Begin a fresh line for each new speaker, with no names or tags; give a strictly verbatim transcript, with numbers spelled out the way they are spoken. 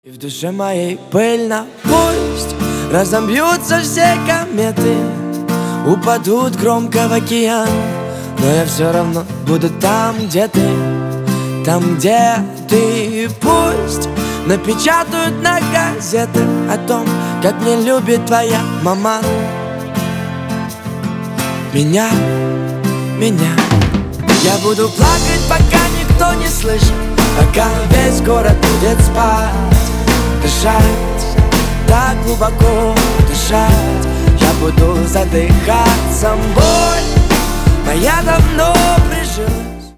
И в душе моей пыльно, пусть разобьются все кометы, упадут громко в океан, но я все равно буду там, где ты, там, где ты. Пусть напечатают на газетах о том, как не любит твоя мама Меня, меня. Я буду плакать, пока никто не слышит, пока весь город будет спать. Дышать, так глубоко дышать, я буду задыхаться. Боль моя давно прижилась.